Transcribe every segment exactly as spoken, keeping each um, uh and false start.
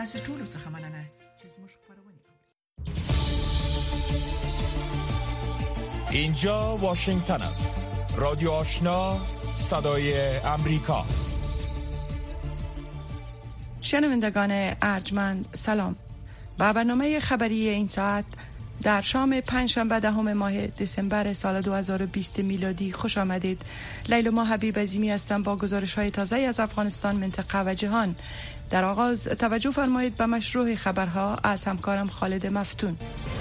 تاسو ټول څه مننه چې زموږ خبرونه. اینجا واشنگتن است. رادیو آشنا، صدای امریکا. شنوندگان ارجمند سلام. با برنامه خبری این ساعت در شام پنجشنبه دهم ماه دسامبر سال دو هزار و بیست میلادی خوش آمدید. لیلا حبیب عظیمی هستم با گزارش‌های تازه از افغانستان، منطقه و جهان. در آغاز توجه فرمایید به مشروع خبرها از همکارم خالد مفتون.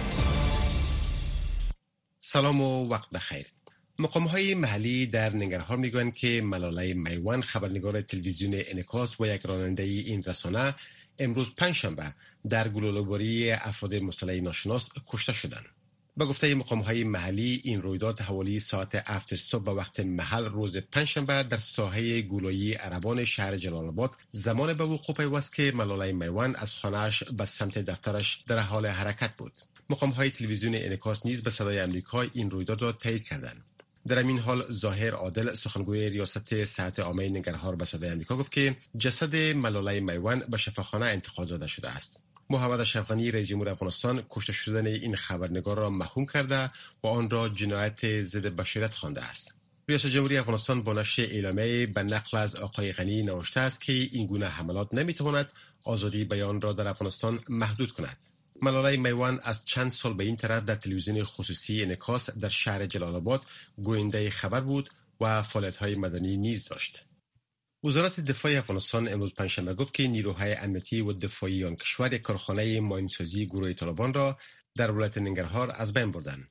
سلام و وقت بخیر. مقام‌های محلی در ننگرهار میگویند که ملاله میوان، خبرنگار تلویزیون انعکاس و یک راننده این رسانه، امروز پنجشنبه در گلوله‌باری افراد مسلح ناشناس کشته شدند. به گفته مقام‌های محلی این رویداد حوالی ساعت هفت صبح به وقت محل روز پنجشنبه در ساحه گولایی عربان شهر جلال آباد زمان به وقوع پیوست که ملاله میوان از خانه‌اش به سمت دفترش در حال حرکت بود. مقام‌های تلویزیون انعکاس نیز به صدای آمریکا این رویداد را تایید کردند. در این حال ظاهر عادل، سخنگوی ریاست صحت عامه ننگرهار، به صدای آمریکا گفت که جسد ملاله میوان به شفاخانه انتقال داده شده است. محمد اشرف غنی رئیس جمهور افغانستان کشته شدن این خبرنگار را محکوم کرده و آن را جنایت ضد بشریت خوانده است. ریاست جمهوری افغانستان با نشر اعلامیه به نقل از آقای غنی نوشته است که این گونه حملات نمیتواند آزادی بیان را در افغانستان محدود کند. ملاله میوان از چند سال به این طرف در تلویزیون خصوصی انعکاس در شهر جلال آباد گوینده خبر بود و فعالیت‌های مدنی نیز داشت. وزارت دفاع افغانستان امروز پنجشنبه گفت که نیروهای امنیتی و دفاعی آن کشور یک کارخانه ماینسازی گروه طالبان را در ولایت ننگرهار از بین بردند.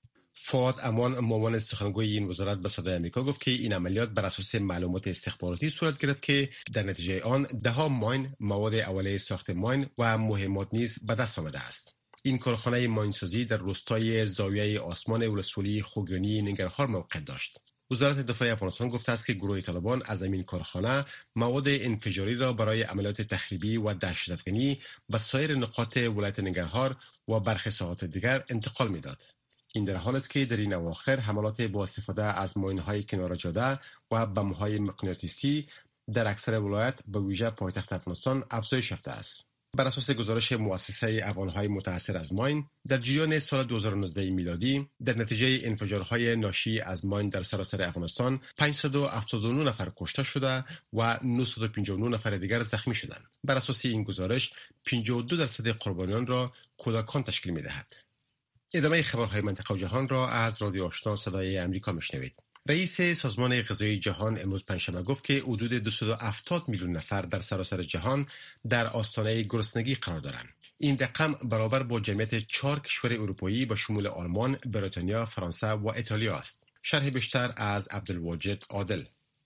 فؤاد امان، معاون سخنگوی این وزارت، به صدای آمریکا گفت که این عملیات بر اساس معلومات استخباراتی صورت گرفت که در نتیجه آن ده ها ماین، مواد اولیه ساخت ماین و مهمات نیز به دست آمده است. این کارخانه ماینسازی در روستای زاویه آسمان ولسوالی خوگیانی ننگرهار موقع داشت. وزارت دفاع افغانستان گفته است که گروه طالبان از این کارخانه مواد انفجاری را برای عملیات تخریبی و دهشت‌افکنی به سایر نقاط ولایت ننگرهار و برخی ساحات دیگر انتقال می‌داد. این در حالی است که در این اواخر حملات با استفاده از ماین‌های کنار جاده و بمب‌های مغناطیسی در اکثر ولایت به ویژه پایتخت افغانستان افزایش یافته است. بر اساس گزارش مؤسسه افغان‌های متأثر از ماین، در جریان سال دو هزار و نوزده میلادی در نتیجه انفجارهای ناشی از ماین در سراسر افغانستان پانصد و هفتاد و نه نفر کشته شده و نهصد و پنجاه و نه نفر دیگر زخمی شدند. بر اساس این گزارش پنجاه و دو درصد قربانیان را کودکان تشکیل می‌دهد. ادامه خبرهای منطقه و جهان را از رادیو آشنا صدای امریکا میشنوید. رئیس سازمان غذایی جهان امروز پنجشنبه گفت که حدود دویست و هفتاد میلیون نفر در سراسر جهان در آستانه گرسنگی قرار دارند. این رقم برابر با جمعیت چهار کشور اروپایی به شمول آلمان، بریتانیا، فرانسه و ایتالیا است. شرح بیشتر از عبدالواجد عادل.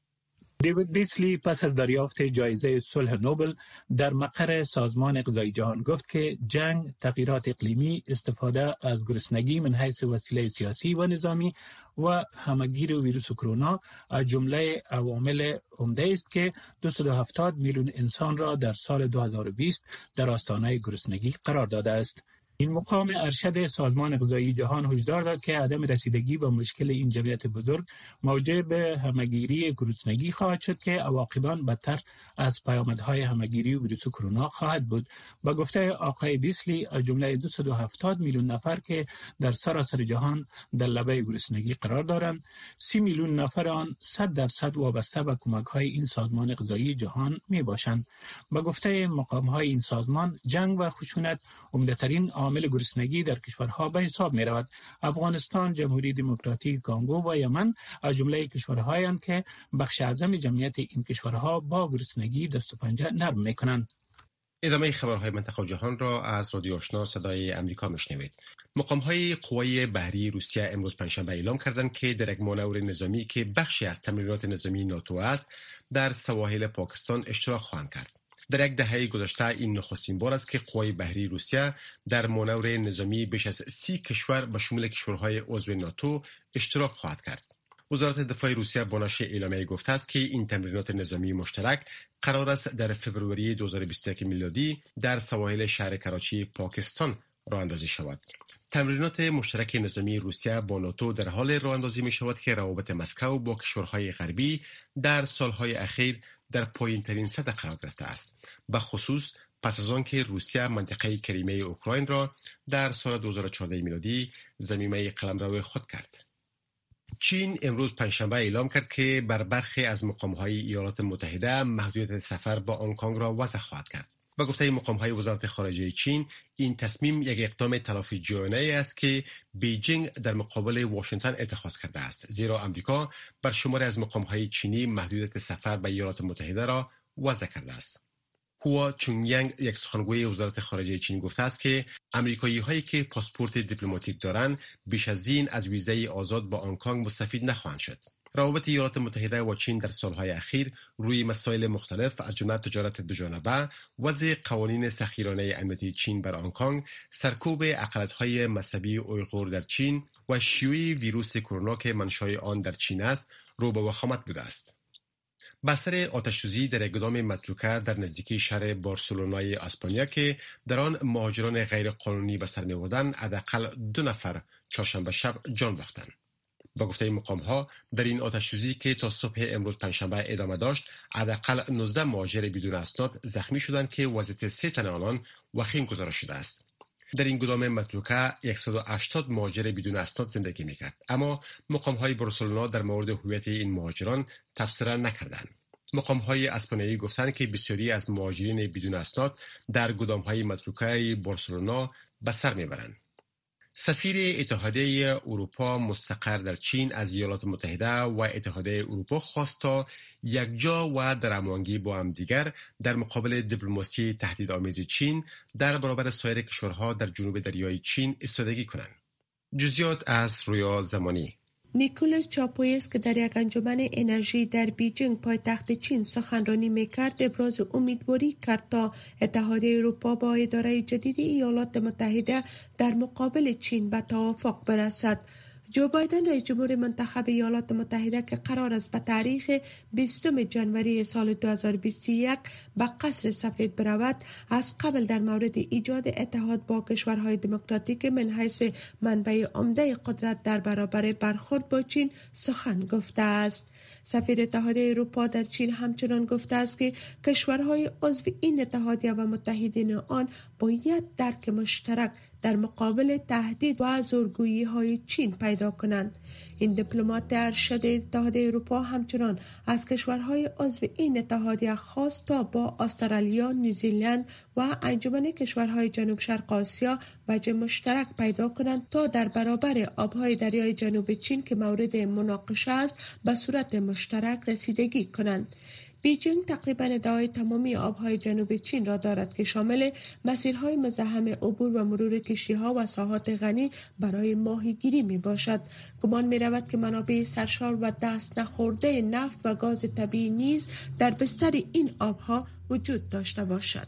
دیوید بیسلی پس از دریافت جایزه صلح نوبل در مقر سازمان غذایی جهان گفت که جنگ، تغییرات اقلیمی، استفاده از گرسنگی من حیث وسیله سیاسی و نظامی و همگیر ویروس کرونا از جمله عوامل عمده است که دویست و هفتاد میلیون انسان را در سال دو هزار و بیست در آستانه گرسنگی قرار داده است. این مقام ارشد سازمان غذایی جهان هشدار داد که عدم رسیدگی به مشکل این جمعیت بزرگ موجب همگیری گرسنگی خواهد شد که عواقباً بدتر از پیامدهای همگیری ویروس کرونا خواهد بود. با گفته آقای بیسلی، از جمله دویست و هفتاد میلیون نفر که در سراسر جهان در لبه گرسنگی قرار دارند، سی میلیون نفر آن صد درصد وابسته به کمک‌های این سازمان غذایی جهان میباشند. با گفته مقام‌های این سازمان، جنگ و خشونت عمده‌ترین عامل گرسنگی در کشورها به حساب می رود. افغانستان، جمهوری دموکراتیک کانگو و یمن از جمله کشورهایی هستند که بخش اعظم جمعیت این کشورها با گرسنگی دست و پنجه نرم می کنند. ادامه خبرهای منطقه و جهان را از رادیو آشنا صدای امریکا میشنوید. مقام‌های قوای بحری روسیه امروز پنجشنبه اعلام کردند که در یک مانور نظامی که بخشی از تمرینات نظامی ناتو است، در سواحل پاکستان اشتراک خواهند کرد. در یک دهه گذشته این نخستین بار است که قوای بحری روسیه در مانور نظامی بیش از سی کشور به شمول کشورهای عضو ناتو اشتراک خواهد کرد. وزارت دفاع روسیه با نشر اعلامیه گفته است که این تمرینات نظامی مشترک قرار است در فوریه دو هزار و بیست و یک میلادی در سواحل شهر کراچی پاکستان راه اندازی شود. تمرینات مشترک نظامی روسیه با ناتو در حال راه اندازی می شود که روابط مسکو با کشورهای غربی در سالهای اخیر در پایین‌ترین سطح قرار گرفته است. به خصوص پس از آنکه روسیه منطقه کریمه اوکراین را در سال دو هزار و چهارده میلادی ضمیمه قلمرو خود کرد. چین امروز پنجشنبه اعلام کرد که بر برخی از مقام‌های ایالات متحده محدودیت سفر به هنگ کنگ را وضع خواهد کرد. با گفته مقام‌های وزارت خارجه چین، این تصمیم یک اقدام تلافی جویانه است که بیجینگ در مقابل واشنگتن اتخاذ کرده است، زیرا آمریکا بر شماری از مقام‌های چینی محدودیت سفر به ایالات متحده را وضع کرده است. هوا چونگینگ، یک سخنگوی وزارت خارجه چین، گفته است که آمریکایی‌هایی که پاسپورت دیپلماتیک دارند بیش از این از ویزای آزاد با هنگ کنگ مستفید نخواهند شد. روابط ایالات متحده و چین در سالهای اخیر روی مسائل مختلف از جمله تجارت دوجانبه، وضع قوانین سخیرانه امنیتی چین بر هنگ کنگ، سرکوب اقلیت‌های مذهبی اویغور در چین و شیوع ویروس کرونا که منشأ آن در چین است، رو به وخامت بوده است. بستر آتش‌سوزی در اقدام متروکه در نزدیکی شهر بارسلونای اسپانیا که در آن مهاجران غیر قانونی به سر می‌بردند، حداقل دو نفر چهارشنبه شب جان باختند. با گفته مقام‌ها در این آتش‌سوزی که تا صبح امروز پنجشنبه ادامه داشت، حداقل نوزده مهاجر بدون اسناد زخمی شدند که وضعیت سه تن آنان وخیم گزارش شده است. در این گدام متروکه صد و هشتاد مهاجر بدون اسناد زندگی می‌کرد، اما مقام‌های بارسلونا در مورد هویت این مهاجران تبصره نکردند. مقام‌های اسپانیایی گفتند که بسیاری از مهاجرین بدون اسناد در گدام‌های متروکه بارسلونا به سر می‌برند. سفیر اتحادیه اروپا مستقر در چین از ایالات متحده و اتحادیه اروپا خواست تا یکجا و در هماهنگی با همدیگر در مقابل دیپلماسی تهدیدآمیز چین در برابر سایر کشورها در جنوب دریای چین ایستادگی کنند. جزئیات از رویا زمانی. نیکولاس چاپویس که در یک انجمن انرژی در بیجینگ پایتخت چین سخنرانی میکرد، ابراز امیدواری کرد تا اتحادیه اروپا با اداره جدید ایالات متحده در مقابل چین به توافق برسد. جو بایدن رئیس جمهور منتخب ایالات متحده که قرار است به تاریخ بیستم ژانویه سال دو هزار و بیست و یک به قصر سفید برود، از قبل در مورد ایجاد اتحاد با کشورهای دموکراتیک من حیث منبع عمده قدرت در برابر برخورد با چین سخن گفته است. سفیر اتحادیه اروپا در چین همچنان گفته است که کشورهای عضو این اتحادیه و متحدین آن باید درک مشترک در مقابل تهدید و زورگویی های چین پیدا کنند. این دیپلمات ارشد اتحادیه اروپا همچنان از کشورهای عضو این اتحادیه خواست تا با استرالیا، نیوزیلند و انجمن کشورهای جنوب شرق آسیا وجه مشترک پیدا کنند تا در برابر آبهای دریای جنوب چین که مورد مناقشه است به صورت مشترک رسیدگی کنند. بیجینگ تقریباً ادعای تمامی آبهای جنوب چین را دارد که شامل مسیرهای مزاحم عبور و مرور کشتی‌ها و ساحات غنی برای ماهیگیری می باشد. گمان می رود که منابع سرشار و دست نخورده نفت و گاز طبیعی نیز در بستر این آبها وجود داشته باشد.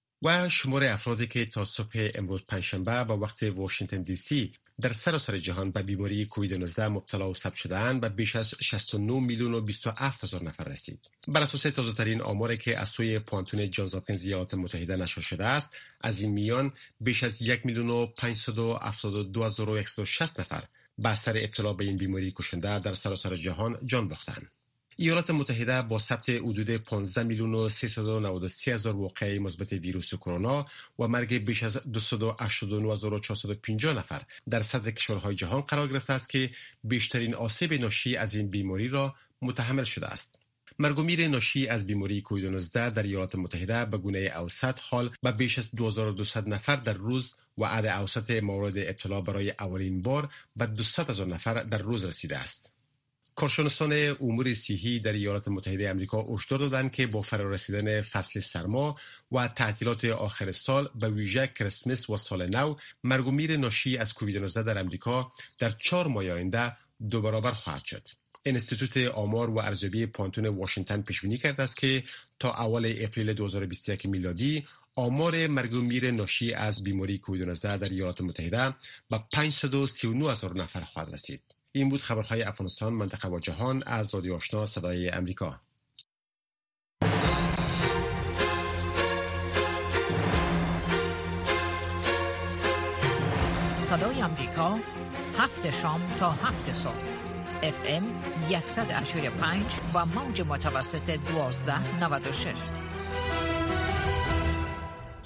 و شمار افرادی که تا صبح امروز پنجشنبه با وقت واشنگتن دی سی در سراسر جهان به بیماری کووید نوزده مبتلا و ثبت شده‌اند به بیش از شصت و نه میلیون و بیست و هفت هزار نفر رسید. بر اساس تازه‌ترین آماری که از سوی پانتون جانز هاپکینز ایالات متحده نشر شده است، از این میان بیش از یک میلیون و پانصد و هفتاد و دو هزار و صد و شصت نفر به اثر ابتلا به این بیماری کشنده در سراسر جهان جان باختند. ایالات متحده با ثبت حدود پانزده میلیون و سیصد و نود و سه هزار واقعه مثبت ویروس کرونا و مرگ بیش از دویست و هشتاد و نه هزار و چهارصد و پنجاه نفر در صدر کشورهای جهان قرار گرفته است که بیشترین آسیب ناشی از این بیماری را متحمل شده است. مرگ و میر ناشی از بیماری کووید نوزده در ایالات متحده به گونه اوسط حال به بیش از دو هزار و دویست نفر در روز و عدد اوسط مورد ابتلا برای اولین بار به دویست هزار نفر در روز رسیده است. کارشناسان امور صحی در ایالات متحده آمریکا هشدار دادند که با فرارسیدن فصل سرما و تعطیلات آخر سال به ویژه کریسمس و سال نو، مرگ و میر ناشی از کووید نوزده در آمریکا در چهار ماه آینده دو برابر خواهد شد. انستیتوت آمار و ارزیابی پانتون واشنگتن پیش بینی کرده است که تا اول اپریل دو هزار و بیست و یک میلادی آمار مرگ و میر ناشی از بیماری کووید نوزده در ایالات متحده به پانصد و سی و نه هزار نفر خواهد رسید. این بود خبرهای افغانستان، منطقه و جهان از رادیو آشنا صدای امریکا. صدای امریکا، هفت شام تا هفت صبح، اف ام صد و هشتاد و پنج و موج متوسط دوازده نود و شش.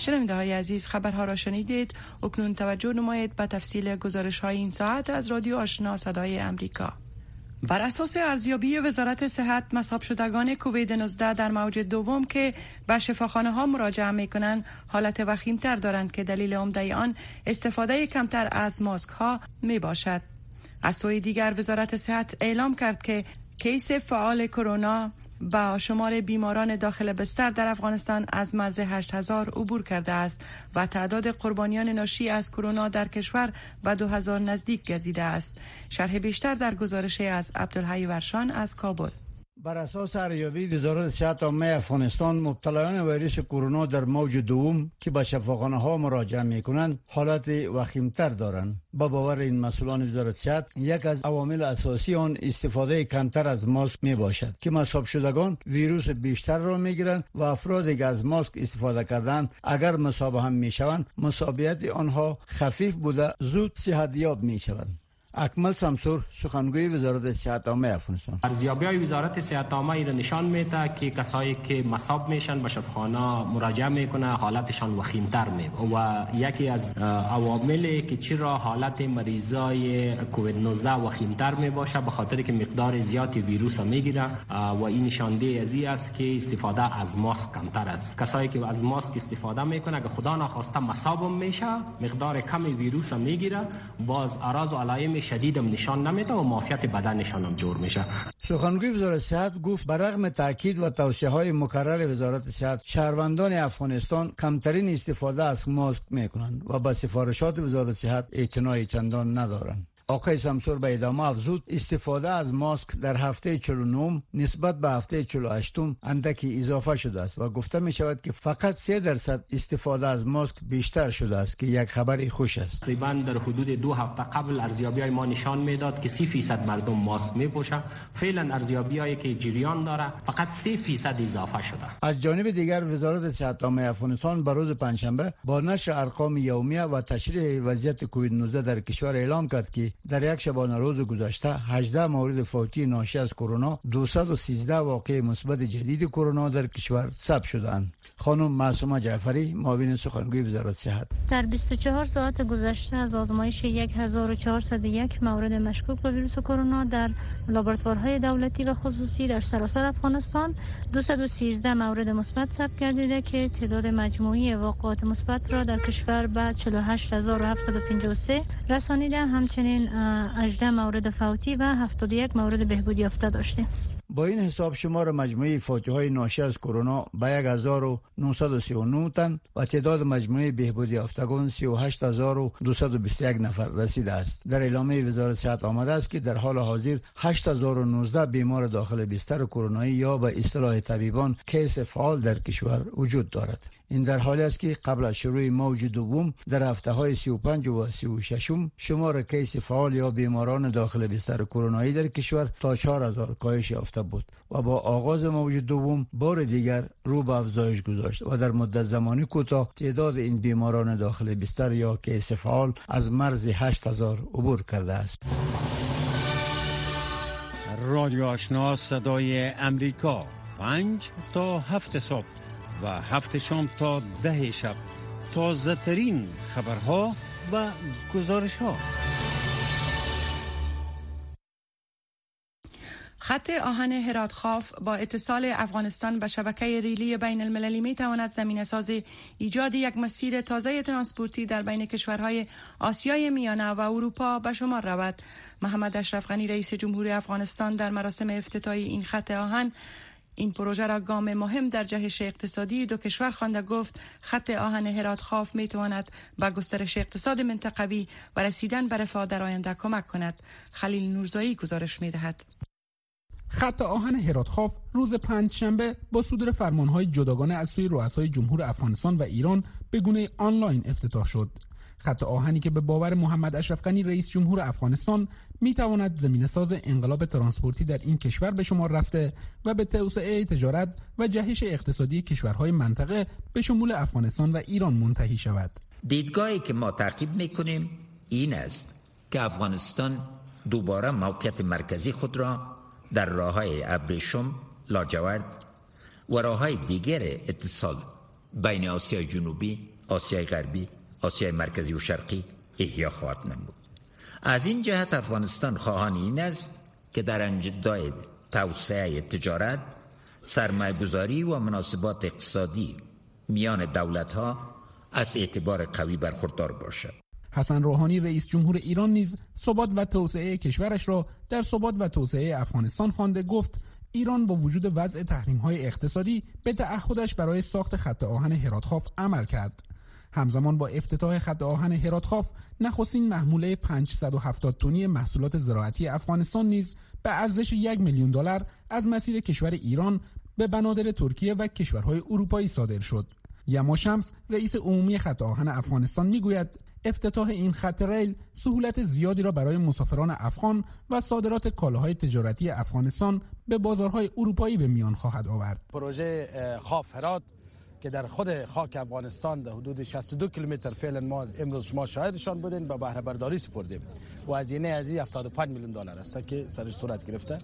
شنونده های عزیز، خبرها را شنیدید. اکنون توجه نمایید به تفصیل گزارش های این ساعت از رادیو آشنا صدای امریکا. بر اساس ارزیابی وزارت صحت، مصاب شدگان کووید نوزده در موج دوم که به شفاخانه ها مراجعه می کنند حالت وخیمتر دارند که دلیل عمده آن استفاده کمتر از ماسک ها می باشد. از سوی دیگر وزارت صحت اعلام کرد که کیس فعال کرونا با شمار بیماران داخل بستر در افغانستان از مرز هشت هزار عبور کرده است و تعداد قربانیان ناشی از کرونا در کشور به دو هزار نزدیک گردیده است. شرح بیشتر در گزارش از عبدالحی ورشان از کابل. بر اساس ارزیابی وزارت صحت عامه افغانستان، مبتلایان ویروس کرونا در موج دوم که به شفاخانه ها مراجعه می کنند حالت وخیمتر دارند. با باور این مسئولان وزارت صحت، یک از عوامل اساسی آن استفاده کمتر از ماسک می باشد که مصاب شدگان ویروس بیشتر را می گیرند و افرادی که از ماسک استفاده کردند اگر مصاب هم می شوند، مصابیت آنها خفیف بوده زود صحتیاب می شوند. اکمل سمسور، سخنگوی وزارت صحت عامه افغانستان: ارزیابی‌های وزارت صحت عامه را نشان میده که کسایی که مصاب میشن به شفاخانه مراجعه میکنه حالتشان وخیمتر می و یکی از عواملی که چرا حالت مریضای کووید نوزده وخیمتر می باشه به خاطر که مقدار زیادی ویروس میگیره و این نشانده ازی است که استفاده از ماسک کمتر است. کسایی که از ماسک استفاده میکنه که خدا نخواسته مصاب میشه، مقدار کم ویروس میگیره، باز اعراض و علائم شدیدم نشان نمیده و معافیت بدنشان هم جور میشه. سخنگوی وزارت صحت گفت برغم تاکید و توصیه های مکرر وزارت صحت، شهروندان افغانستان کمترین استفاده از ماسک میکنند و به سفارشات وزارت صحت اعتنای چندان ندارند. آقای سمسور به ادامه افزود استفاده از ماسک در هفته چهل و نه نسبت به هفته چهل و هشت اندکی اضافه شده است و گفته می شود که فقط سه درصد استفاده از ماسک بیشتر شده است که یک خبر خوش است. تقریبا در حدود دو هفته قبل ارزیابی‌های ما نشان میداد که سی فیصد مردم ماسک میپوشند. فعلا ارزیابی‌هایی که جریان داره فقط سه فیصد اضافه شده. از جانب دیگر وزارت صحت عامه افغانستان بر روز پنجشنبه با نشر ارقام یومیه و تشریح وضعیت کووید نوزده در کشور اعلام کرد که در یک شبانه روز گذشته هجده مورد فوتی ناشی از کرونا، دویست و سیزده واقعه مثبت جدید کرونا در کشور ثبت شدند. خانم معصومه جعفری، معاون سخنگوی وزارت صحت: در بیست و چهار ساعت گذشته از آزمایش هزار و چهارصد و یک مورد مشکوک به ویروس کرونا در لابراتوارهای دولتی و خصوصی در سراسر افغانستان، دویست و سیزده مورد مثبت ثبت گردیده که تعداد مجموعی واقعات مثبت را در کشور به چهل و هشت هزار و هفتصد و پنجاه و سه رسانیده. همچنین هجده مورد فوتی و هفتاد و یک مورد بهبود یافته داشته. با این حساب شمار مجموعی فوتی‌های ناشی از کرونا به هزار و نهصد و سی و نه تن و تعداد مجموعی بهبود یافتگان سی و هشت هزار و دویست و بیست و یک نفر رسیده است. در اعلامیه وزارت صحت آمده است که در حال حاضر هشت هزار و نوزده بیمار داخل بستر کرونایی یا به اصطلاح طبیبان کیس فعال در کشور وجود دارد. این در حالی است که قبل از شروع موج دوم در هفته‌های سی و پنج و سی و شش شمار کیس فعال یا بیماران داخل بستر کرونایی در کشور تا چهار هزار کاهش یافته بود و با آغاز موج دوم بار دیگر رو به افزایش گذاشت و در مدت زمانی کوتاه تعداد این بیماران داخل بستر یا کیس فعال از مرز هشت هزار عبور کرده است. رادیو آشنا صدای امریکا، پنج تا هفت صبح و هفت شام تا ده شب، تازه ترین خبرها و گزارش ها. خط آهن هرات خاف با اتصال افغانستان به شبکه ریلی بین المللی می تواند زمینه ساز ایجاد یک مسیر تازه ترانسپورتی در بین کشورهای آسیای میانه و اروپا به شمار رود. محمد اشرف غنی رئیس جمهوری افغانستان در مراسم افتتاحی این خط آهن این پروژه را گام مهم در جهش اقتصادی دو کشور خوانده. گفت خط آهن هرات خاف می تواند به گسترش اقتصاد منطقوی و رسیدن به رفاه در آینده کمک کند. خلیل نورزایی گزارش می دهد. خط آهن هرات خاف روز پنجشنبه با صدور فرمانهای جداگانه از سوی رؤسای جمهور افغانستان و ایران به گونه آنلاین افتتاح شد. خط آهنی که به باور محمد اشرف غنی رئیس جمهور افغانستان می تواند زمینه ساز انقلاب ترانسپورتی در این کشور به شمار رفته و به توسعه تجارت و جهش اقتصادی کشورهای منطقه به شمول افغانستان و ایران منتهی شود. دیدگاهی که ما تعقیب می کنیم این است که افغانستان دوباره موقعیت مرکزی خود را در راههای ابریشم، لاجورد و راههای دیگر اتصال بین آسیای جنوبی، آسیای غربی، آسیای مرکزی و شرقی احیا خواهد نمود. از این جهت افغانستان خواهان این است که در انجام توسعه تجارت، سرمایه‌گذاری و مناسبات اقتصادی میان دولت‌ها از اعتبار قوی برخوردار باشد. حسن روحانی رئیس جمهور ایران نیز ثبات و توسعه کشورش را در ثبات و توسعه افغانستان خوانده. گفت ایران با وجود وضع تحریم‌های اقتصادی به تعهدش برای ساخت خط آهن هرات‌خاف عمل کرد. همزمان با افتتاح خط آهن هرات‌خاف، نخستین محموله پانصد و هفتاد تنی محصولات زراعتی افغانستان نیز به ارزش یک میلیون دلار از مسیر کشور ایران به بنادر ترکیه و کشورهای اروپایی صادر شد. یما شمس رئیس عمومی خط آهن افغانستان میگوید افتتاح این خط ریل سهولت زیادی را برای مسافران افغان و صادرات کالاهای تجارتی افغانستان به بازارهای اروپایی به میان خواهد آورد. پروژه خاف هرات که در خود خاک افغانستان در حدود شصت و دو کیلومتر فعلا ما امروز شما شاهدشان بودین، با بهره برداری سپردیم و هزینه از هفتاد و پنج میلیون دلار است که سرش صورت گرفته.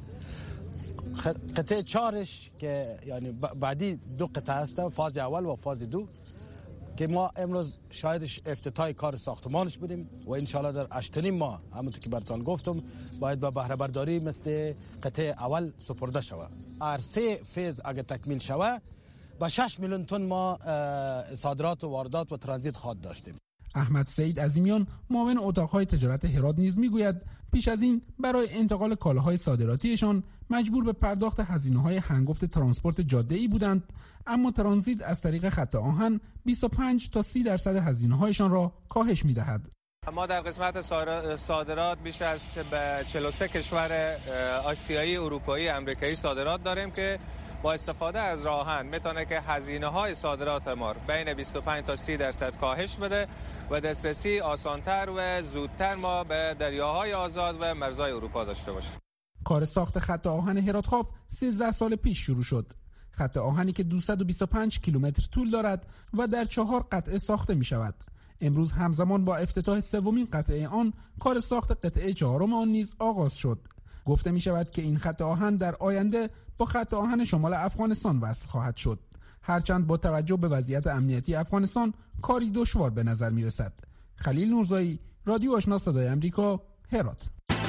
قطعه چهارش که یعنی بعدی دو قطعه است، فاز اول و فاز دو، که ما امروز شاهدش افتتاح کار ساختمانش بودیم و انشالله در هشت ماه همونطور که براتون گفتم باید با بهره برداری مثل قطعه اول سپرده شود. هر سه فیز اگه تکمیل شود با شش میلیون تن ما صادرات و واردات و ترانزیت خواهد داشتیم. احمد سعید عظیمیان معاون اتاقهای تجارت هرات نیز میگوید پیش از این برای انتقال کالاهای صادراتیشان مجبور به پرداخت هزینه‌های هنگفت ترانسپورت جاده‌ای بودند، اما ترانزیت از طریق خط آهن بیست و پنج تا سی درصد هزینه‌هایشان را کاهش می‌دهد. ما در قسمت صادرات بیش از به چهل و سه کشور آسیایی، اروپایی، امریکایی صادرات داریم که با استفاده از راه آهن میتونه که هزینه‌های صادرات ما بین بیست و پنج تا سی درصد کاهش بده و دسترسی آسانتر و زودتر ما به دریاهای آزاد و مرزهای اروپا داشته باشیم. کار ساخت خط آهن هرات‌خاف سیزده سال پیش شروع شد. خط آهنی که دویست و بیست و پنج کیلومتر طول دارد و در چهار قطعه ساخته می شود. امروز همزمان با افتتاح سومین قطعه آن، کار ساخت قطعه چهارم آن نیز آغاز شد. گفته می شود که این خط آهن در آینده با خط آهن شمال افغانستان وصل خواهد شد. هرچند با توجه به وضعیت امنیتی افغانستان کاری دشوار به نظر می رسد. خلیل نورزایی، رادیو آشنا صدای امریکا، هرات.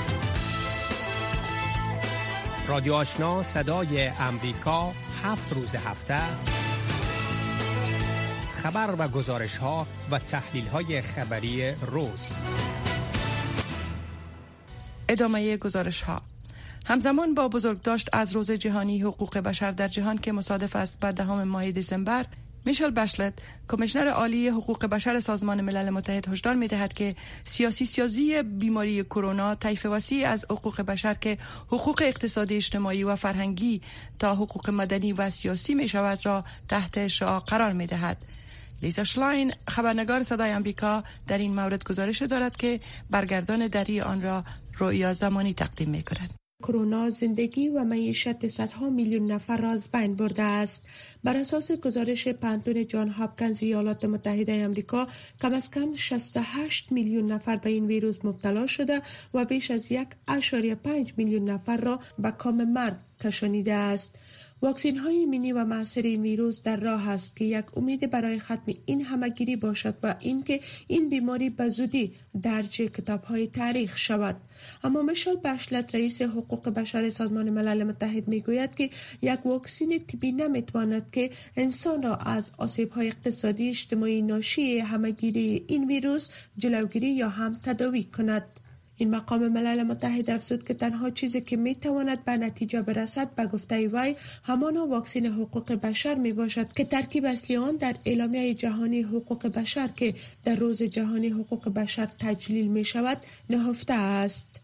رادیو آشنا صدای امریکا، هفت روز هفته خبر و گزارش ها و تحلیل های خبری روز. ادامه گزارش ها. همزمان با بزرگداشت از روز جهانی حقوق بشر در جهان که مصادف است با دهم ماه دسامبر، میشل بشلت، کمیشنر عالی حقوق بشر سازمان ملل متحد، هشدار می‌دهد که سیاسی سازی بیماری کرونا طیف وسیع از حقوق بشر که حقوق اقتصادی، اجتماعی و فرهنگی تا حقوق مدنی و سیاسی می‌شود را تحت شعاع قرار می‌دهد. لیزا شلاین، خبرنگار صدای آمریکا، در این مورد گزارش دارد که برگردان دری آن را رویا زمانی تقدیم می‌کند. کرونا زندگی و معیشت صدها میلیون نفر را از بین برده است. بر اساس گزارش پانتون جان هاپکینز ایالات متحده آمریکا، کم از کم شصت و هشت میلیون نفر به این ویروس مبتلا شده و بیش از یک ممیز پنج میلیون نفر را به کام مرگ کشانیده است. واکسین های ایمنی و مؤثر این ویروس در راه است که یک امید برای ختم این همهگیری باشد و اینکه این بیماری به زودی درج کتاب های تاریخ شود. اما میشل بشلت، رئیس حقوق بشر سازمان ملل متحد، میگوید که یک واکسن طبی نمیتواند که انسان را از آسیب های اقتصادی، اجتماعی ناشی همهگیری این ویروس جلوگیری یا هم تداوی کند. این مقام ملل متحد افزود که تنها چیزی که می تواند به نتیجه برسد به گفته وی همانا واکسن حقوق بشر می باشد که ترکیب اصلی آن در اعلامیه جهانی حقوق بشر که در روز جهانی حقوق بشر تجلیل می شود نهفته است.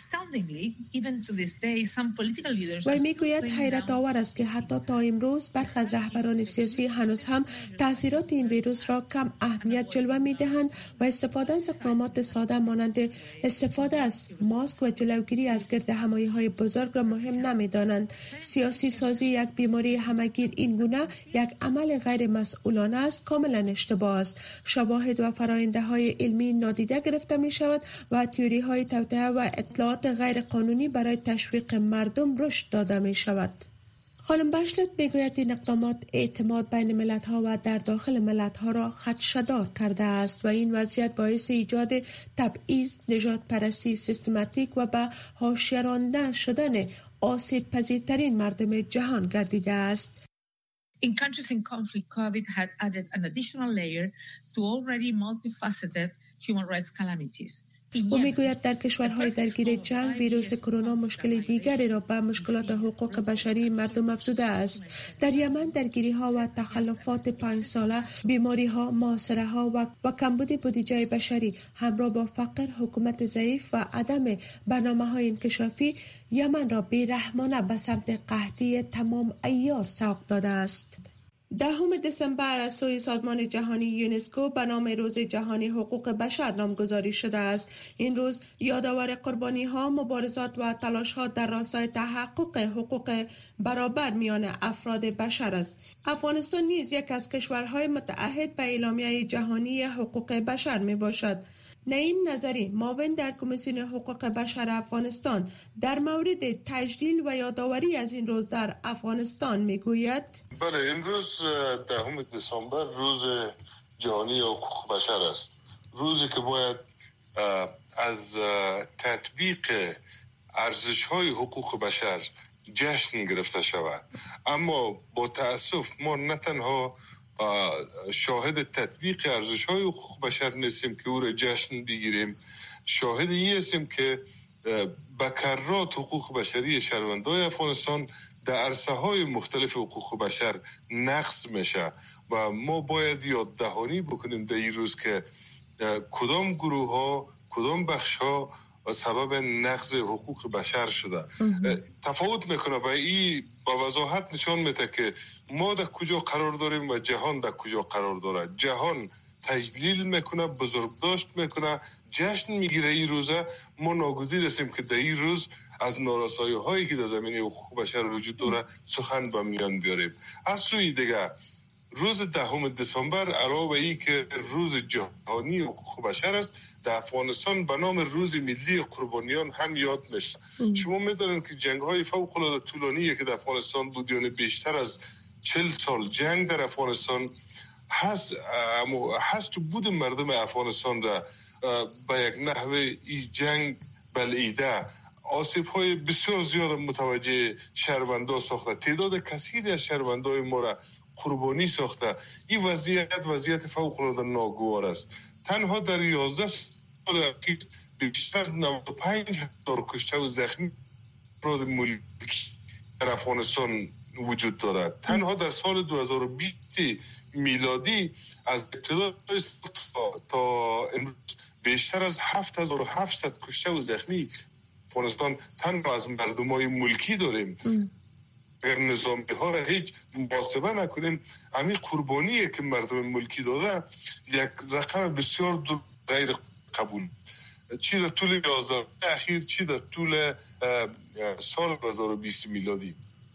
و میگوید حیرت آور است که حتی تا امروز برخی از رهبران سیاسی هنوز هم تاثیرات این ویروس را کم اهمیت جلوه میدهند و استفاده از اقدامات ساده مانند استفاده از ماسک و جلوگیری از گرد همایی های بزرگ را مهم نمیدانند. سیاسی سازی یک بیماری همگیر این گونه یک عمل غیر مسئولانه است کاملا اشتباه است. شواهد و فراینده های علمی نادیده گرفته می شود و تئوری های توطئه و اطلاعات غیر قانونی برای تشویق مردم رشد داده می شود. خانم بشلت میگوید این اقدامات اعتماد بین ملت‌ها و در داخل ملت‌ها را خدشه‌دار کرده است و این وضعیت باعث ایجاد تبعیض، نژاد پرستی سیستماتیک و به حاشیه رانده شدن آسیب پذیرترین مردم جهان گردیده است. In countries in conflict, COVID had added an additional layer to already multifaceted human rights calamities. او میگوید در کشورهای درگیر جنگ ویروس کرونا مشکل دیگری را به مشکلات حقوق بشری مردم افزوده است. در یمن درگیری ها و تخلفات پنج ساله، بیماری ها، محاصره ها و, و کمبود بودجه بشری همراه با فقر، حکومت ضعیف و عدم برنامه های انکشافی یمن را بیرحمانه به سمت قحطی تمام عیار سوق داده است. دهم دسامبر از سوی سازمان جهانی یونسکو به نام روز جهانی حقوق بشر نامگذاری شده است. این روز یادآور قربانی ها، مبارزات و تلاش ها در راستای تحقق حقوق برابر میان افراد بشر است. افغانستان نیز یک از کشورهای متعهد به اعلامیه جهانی حقوق بشر می باشد. نعیم نظری، معاون در کمیسیون حقوق بشر افغانستان، در مورد تجلیل و یادآوری از این روز در افغانستان میگوید: بله، این روز دهم دسامبر روز جهانی حقوق بشر است. روزی که باید از تطبیق ارزش‌های حقوق بشر جشن گرفته شود. اما با تأسف ما نه تنها شاهد تطبیق ارزش‌های حقوق بشر نیستیم که او را جشن بگیریم، شاهد این هستیم که بکرات حقوق بشری شهروندان افغانستان در عرصه‌های مختلف حقوق بشر نقض میشه و ما باید یاد دهانی بکنیم در این روز که کدام گروه‌ها، کدام بخش‌ها سبب نقض حقوق بشر شده. تفاوت میکنه و این با وضاحت نشان میده که ما در کجا قرار داریم و جهان در کجا قرار داره. جهان تجلیل میکنه، بزرگداشت میکنه، جشن میگیره این روزه. ما ناگزیر هستیم که در این روز از نارسایی هایی که در زمینه حقوق بشر وجود داره سخن به میان بیاریم. از سوی دیگه روز دهم دسامبر علاوه بر این که روز جهانی حقوق بشر است، در افغانستان به نام روز ملی قربانیان هم یاد میشه. شما میدونید که جنگ‌های فوق‌العاده طولانی که در افغانستان بود، یعنی بیشتر از چهل سال جنگ در افغانستان هست، هست بود مردم افغانستان را به یک نحوه این جنگ بلعیده، آسیب‌های بسیار زیاد متوجه شهروندان ساخته، تعداد کثیری از شهروندان ما را قربانی ساخته. این وضعیت وضعیت فوق‌العاده ناگوار است. تنها در یازده سال اخیر بیشتر از نود و پنج هزار کشته و زخمی افراد ملکی در افغانستان وجود دارد. تنها در سال دو هزار و بیست میلادی از ابتدای تا, تا امروز بیشتر از هفت هزار و هفتصد کشته و زخمی افغانستان تنها از مردمای ملکی داریم. اگر نظامی ها را هیچ محاسبه نکنیم، همین قربانیه که مردم ملکی داده یک رقم بسیار غیر قبول، چی در طول یازده اخیر، چی در طول سال دو هزار و بیست میلادی.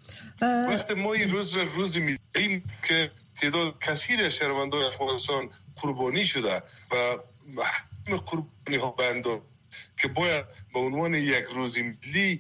وقتی ما این روز روز میدیم که تعداد کثیر از شهروندان افغانستان قربانی شده و همه قربانی ها بنده که باید به عنوان یک روز ملی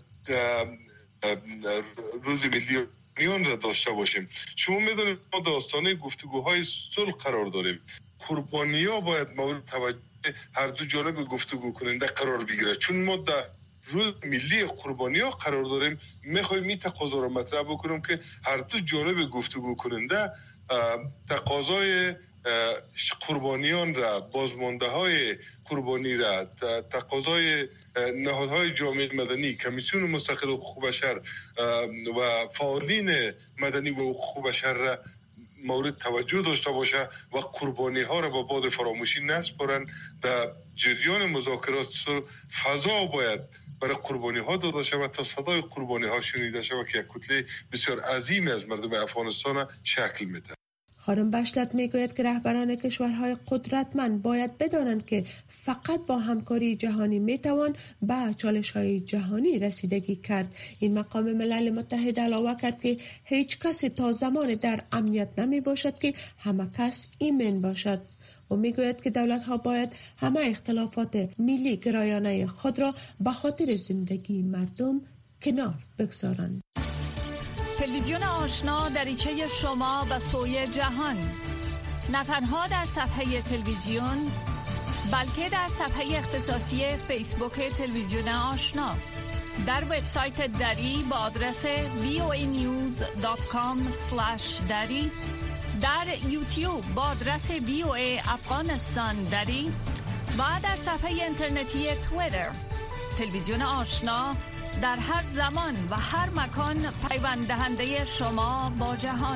روز ملی میان را داشته باشیم. شما میدونید ما داستانه گفتگوهای صلح قرار داریم. قربانی ها باید مورد توجه هر دو جانب گفتگو کننده قرار بگیره، چون ما در روز ملی قربانی ها قرار داریم. میخوایم این تقاضا را مطرح بکنیم که هر دو جانب گفتگو کننده تقاضای قربانیان را، بازمانده های قربانی را، تقاضای نهادهای جامعه مدنی، کمیسیون مستقل حقوق بشر و فعالین مدنی و حقوق بشر را مورد توجه داشته باشه و قربانی ها را با باد فراموشی نسپارن. در جریان مذاکرات فضا باید برای قربانی ها داده شود تا صدای قربانی ها شنیده شود که یک کتله بسیار عظیم از مردم افغانستان شکل میده. خانم بشلت میگوید که رهبران کشورهای قدرتمند باید بدانند که فقط با همکاری جهانی میتوان به چالش‌های جهانی رسیدگی کرد. این مقام ملل متحد علاوه کرد که هیچ کسی تا زمان در امنیت نمی باشد که همه کس ایمن باشد. و میگوید که دولت‌ها باید همه اختلافات ملی گرایانه خود را به خاطر زندگی مردم کنار بگذارند. تلویزیون آشنا دریچه شما به سوی جهان، نه تنها در صفحه تلویزیون بلکه در صفحه اختصاصی فیسبوک تلویزیون آشنا، در وبسایت دری با آدرس وی او ای نیوز دات کام اسلش دری، در یوتیوب با آدرس وی او ای افغانستان دری و در صفحه اینترنتی توییتر. تلویزیون آشنا در هر زمان و هر مکان پیوند دهنده شما با جهان.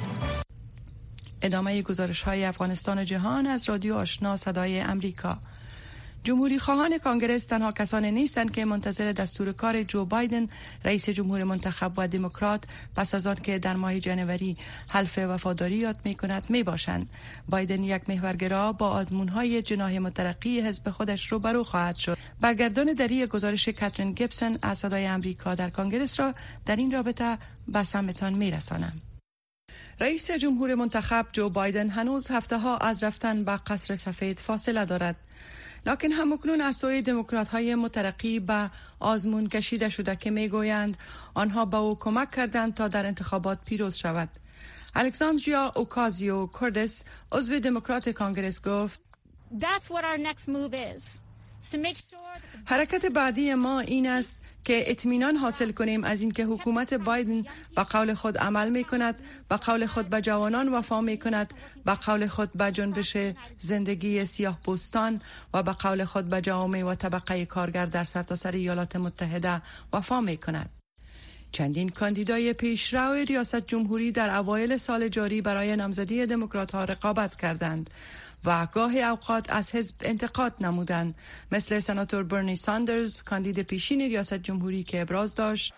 ادامه گزارش های افغانستان و جهان از رادیو آشنا صدای امریکا. جمهوری خواهان کانگرس تنها کسانی نیستند که منتظر دستور کار جو بایدن رئیس جمهور منتخب و دموکرات پس از آن که در ماه جنوری حلف وفاداری یاد می کند می باشند. بایدن یک محورگرا با آزمونهای جناح مترقی حزب خودش روبرو خواهد شد. برگردان دری گزارش کاترین گیبسون از صدای امریکا در کانگرس را در این رابطه به سمتان می رسانم. رئیس جمهور منتخب جو بایدن هنوز هفته ها از رفتن به قصر سفید فاصله دارد، لکن همکنون از سوی دموکرات های مترقی به آزمون کشیده شده که می گویند آنها به او کمک کردند تا در انتخابات پیروز شود. الکساندریا اوکازیو کوردس عضو دموکرات کانگرس گفت That's what our next move is. To make sure حرکت بعدی ما این است که اطمینان حاصل کنیم از اینکه حکومت بایدن به قول خود عمل می کند، به قول خود به جوانان وفا می کند، به قول خود به جنبش زندگی سیاه پوستان و به قول خود به جامعه و طبقه کارگر در سرتاسر ایالات متحده وفا می کند. چندین کاندیدای پیشرو ریاست جمهوری در اوایل سال جاری برای نامزدی دموکرات‌ها رقابت کردند و گاهی اوقات از حزب انتقاد نمودند، مثل سناتور برنی ساندرز کاندید پیشین ریاست جمهوری که ابراز داشت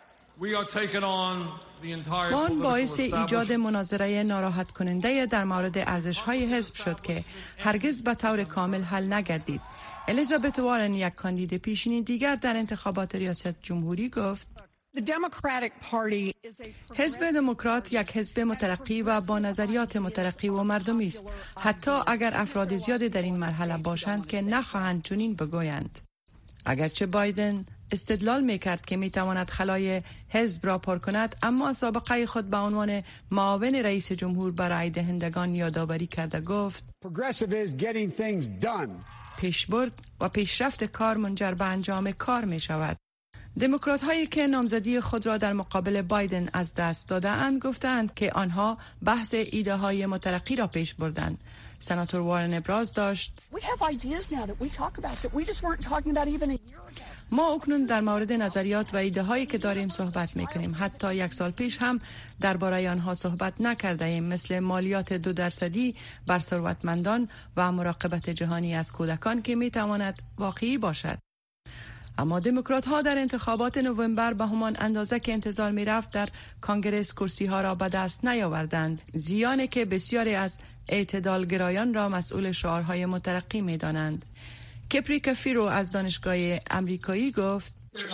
آن باعث ایجاد مناظره ناراحت کننده در مورد ارزش‌های حزب شد که هرگز به طور کامل حل نگردید. الیزابت وارن یک کاندید پیشین دیگر در انتخابات ریاست جمهوری گفت حزب دموکرات یک حزب مترقی و با نظریات مترقی و مردمی است، حتی اگر افراد زیادی در این مرحله باشند که نخواهند چنین بگویند. اگرچه بایدن استدلال میکرد که میتواند خلای حزب را پر کند، اما سابقه خود به عنوان معاون رئیس جمهور برای دهندگان یادآوری کرده گفت پیشبرد و پیشرفت کار منجر به انجام کار می شود. دموکرات هایی که نامزدی خود را در مقابل بایدن از دست داده اند گفتند که آنها بحث ایده های مترقی را پیش بردند. سناتور وارن ابراز داشت ما اکنون در مورد نظریات و ایده هایی که داریم صحبت می کنیم. حتی یک سال پیش هم درباره آنها صحبت نکرده ایم، مثل مالیات دو درصدی بر ثروتمندان و مراقبت جهانی از کودکان که می تواند واقعی باشد. اما دموکرات ها در انتخابات نوامبر به همان اندازه که انتظار می رفت در کانگرس کرسی ها را به دست نیاوردند، زیانی که بسیاری از اعتدالگرایان را مسئول شعارهای مترقی می دانند. کپری کفیرو از دانشگاه امریکایی گفت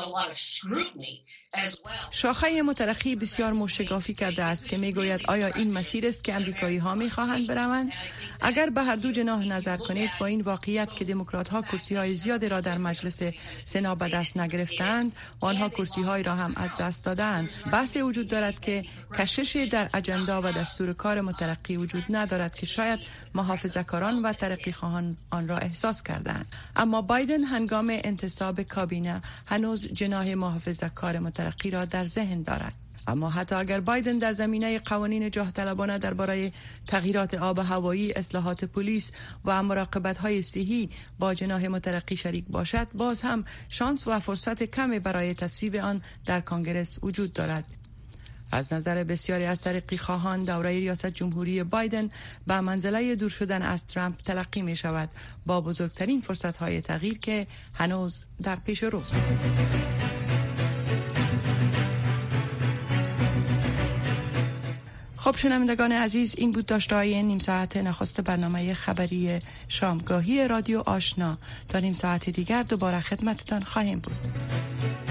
شاخه مترقی بسیار موشگافی کرده است که میگوید آیا این مسیر است که امریکایی ها میخواهند بروند؟ اگر به هر دو جناح نظر کنید، با این واقعیت که دموکرات ها کرسی های زیادی را در مجلس سنا به دست نگرفتند و آنها کرسی های را هم از دست دادند، بحث وجود دارد که کشش در اجندا و دستور کار مترقی وجود ندارد که شاید محافظه‌کاران و ترقی خواهان آن را احساس کردند. اما بایدن هنگام انتصاب کابینه هنوز جناح محافظه‌کار مترقی را در ذهن دارد. اما حتی اگر بایدن در زمینه قوانین جاه طلبانه درباره تغییرات آب و هوایی، اصلاحات پلیس و مراقبت‌های صحی با جناح مترقی شریک باشد، باز هم شانس و فرصت کمی برای تصویب آن در کانگرس وجود دارد. از نظر بسیاری از ترقی خواهان، دوره ریاست جمهوری بایدن به منزله دور شدن از ترامپ تلقی می شود، با بزرگترین فرصت‌های تغییر که هنوز در پیش روست. خب شنوندگان عزیز، این بود داشته‌های نیم ساعت نخست برنامه خبری شامگاهی رادیو آشنا. تا نیم ساعت دیگر دوباره خدمتتان خواهیم بود.